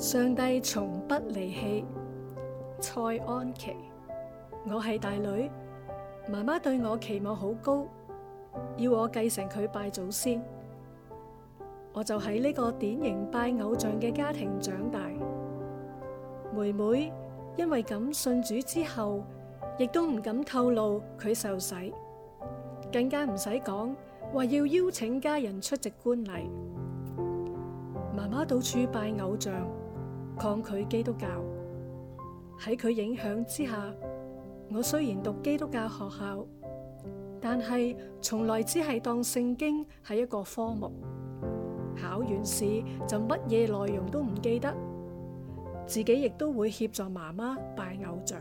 上帝從不離棄。蔡安琪。我係大女，媽媽對我期望好高，要我繼承佢拜祖先。我就喺呢個典型拜偶像嘅家庭長大。妹妹因為咁信主之後，亦都唔敢透露佢受洗，更加唔使講話要邀請家人出席觀禮。媽媽到處拜偶像，抗拒基督教。喺佢影響之下，我雖然讀基督教學校，但係從來只係當聖經係一個科目，考完試就乜嘢內容都唔記得，自己亦都會協助媽媽拜偶像。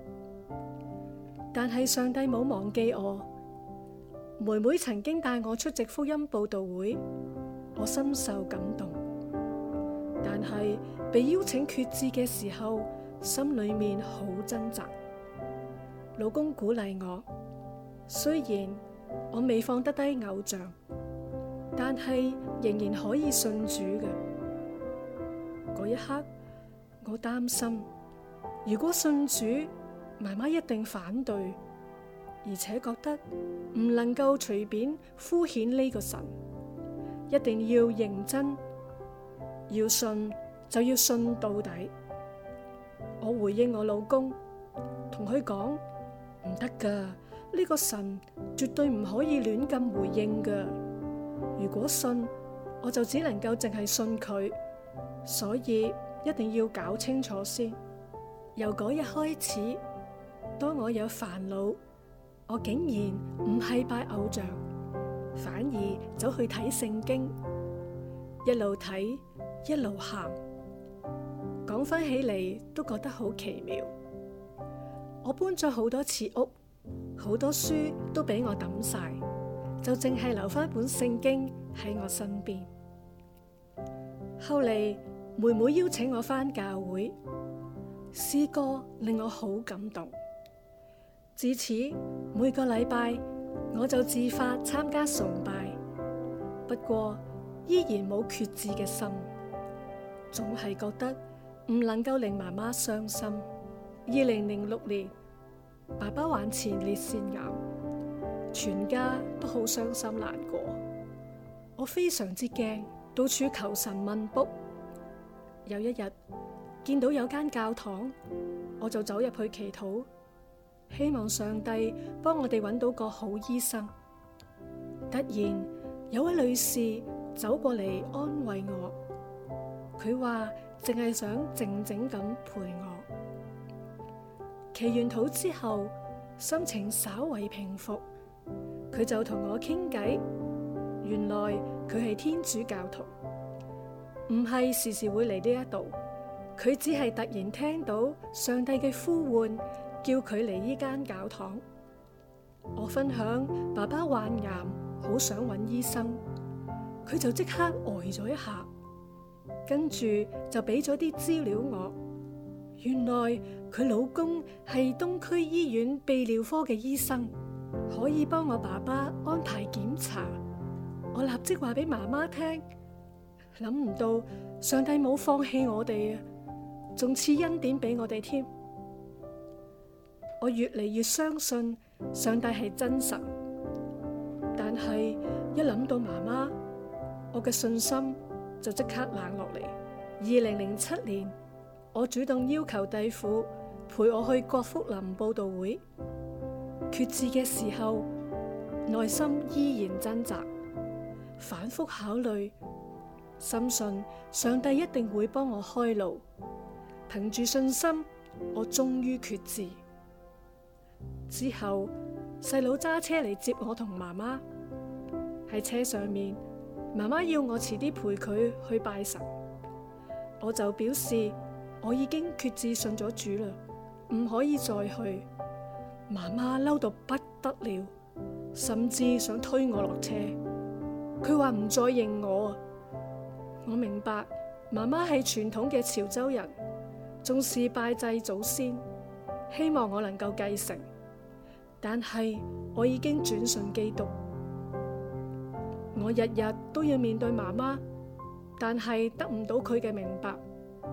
但係上帝冇忘記我，妹妹曾經帶我出席福音佈道會，我深受感動。但係被邀請決志嘅時候，心裏面好掙扎。老公鼓勵我，雖然我未放得低偶像，但係仍然可以信主嘅。嗰一刻，我擔心，如果信主，媽媽一定反對，而且覺得唔能夠隨便敷衍呢個神，一定要認真，要信就要信到底。我回應我老公，同佢講，唔得噶，呢個神絕對唔可以亂咁回應噶。如果信，我就只能夠淨係信佢，所以一定要搞清楚先。由嗰日開始，當我有煩惱，我竟然唔係拜偶像，反而走去睇聖經，一路睇一路喊。講返起嚟都覺得好奇妙。我搬咗好多次屋，好多書都俾我抌晒，就淨係留返本聖經喺我身邊。後嚟妹妹邀請我返教會，詩歌令我好感動。自此每個禮拜我就自發參加崇拜，不過依然冇決志嘅心，總係覺得唔能夠令媽媽傷心。2006年，爸爸患前列腺癌，全家都好傷心難過。我非常之驚，到處求神問卜。有一日見到有間教堂，我就走入去祈禱，希望上帝幫我哋揾到個好醫生。突然有位女士走過嚟安慰我，佢話淨係想靜靜咁陪我。祈完禱之後，心情稍為平復，佢就同我傾偈。原來佢係天主教徒，唔係時時會嚟呢一度，佢只係突然聽到上帝嘅呼喚，叫佢嚟呢間教堂。我分享爸爸患癌，好想揾醫生，佢就即刻呆咗一下，跟住就俾咗啲資料我。原來佢老公係東區醫院泌尿科嘅醫生，可以幫我爸爸安排檢查。我立即話俾媽媽聽，諗唔到上帝冇放棄我哋啊，仲賜恩典俾我哋添。我越嚟越相信上帝係真神，但係一諗到媽媽，我嘅信心就即刻冷落嚟。2007年，我主動要求弟父陪我去郭福林佈道會。決志嘅時候，內心依然掙扎，反覆考慮，深信上帝一定會幫我開路。憑住信心，我終於決志。之後細佬揸車嚟接我同媽媽，喺車上面，媽媽要我遲啲陪佢去拜神，我就表示我已經決志信咗主啦，唔可以再去。媽媽嬲到不得了，甚至想推我落車。佢話唔再認我。我明白媽媽係傳統嘅潮州人，重視拜祭祖先，希望我能夠繼承。但係我已經轉信基督，我日日都要面對媽媽，但係得唔到佢嘅明白。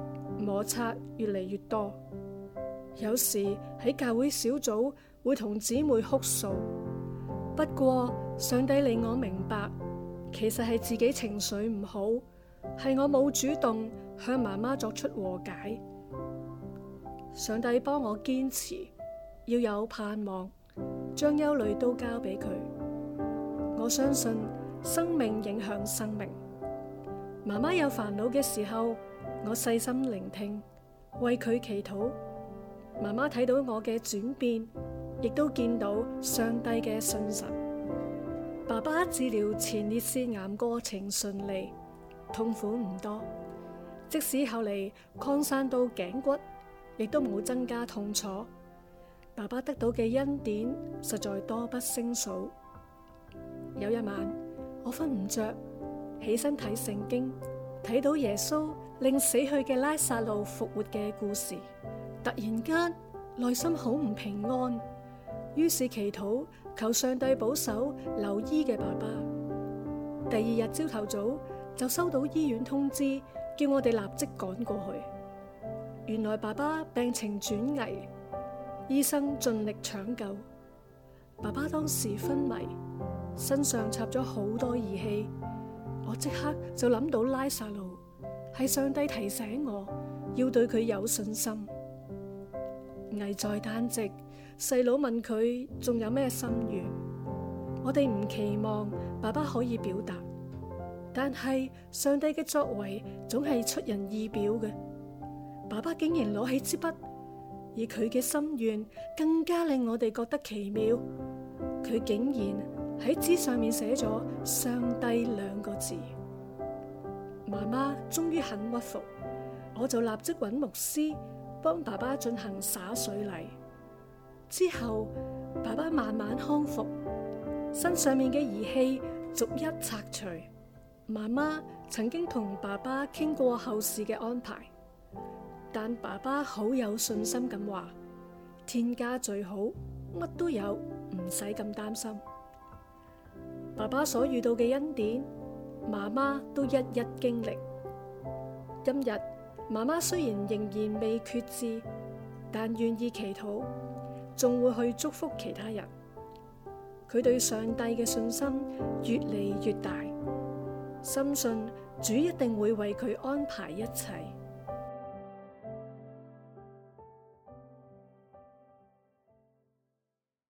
摩擦越嚟越多。有時喺教會小組會同姊妹哭訴，不過上帝令我明白，其實係自己情緒唔好，係我冇主動向媽媽作出和解。上帝幫我堅持，要有盼望，將憂慮都交俾佢。我相信生命影響生命。媽媽有煩惱嘅時候，我細心聆聽，為佢祈禱。媽媽睇到我嘅轉變，亦都見到上帝嘅信實。爸爸治療前列腺癌過程順利，痛苦唔多，即使後嚟擴散到頸骨，亦都冇增加痛楚。爸爸得到嘅恩典實在多不勝數。有一晚，我瞓唔着，起身睇聖經，睇到耶穌令死去嘅拉撒路復活嘅故事，突然間內心好唔平安，於是祈禱求上帝保守留醫嘅爸爸。第二日朝頭早就收到醫院通知，叫我哋立即趕過去。原來爸爸病情轉危，醫生盡力搶救。爸爸當時昏迷，身上插咗好多儀器。我即刻就諗到拉撒路，係上帝提醒我要對佢有信心。危在旦夕，細佬問佢仲有咩心願。我哋唔期望爸爸可以表達，但係上帝嘅作為總係出人意表嘅。爸爸竟然攞起支筆，而佢嘅心願更加令我哋覺得奇妙。佢竟然喺紙上面寫咗上帝2個字。媽媽終於肯屈服，我就立即揾牧師幫爸爸進行灑水禮。之後爸爸慢慢康復，身上面嘅儀器逐一拆除。媽媽曾經同爸爸傾過後事嘅安排，但爸爸好有信心咁話：天家最好，乜都有，唔使咁擔心。爸爸所遇到嘅恩典，媽媽都一一經歷。今日媽媽雖然仍然未決志，但願意祈禱，仲會去祝福其他人。佢對上帝嘅信心越嚟越大，深信主一定會為佢安排一切。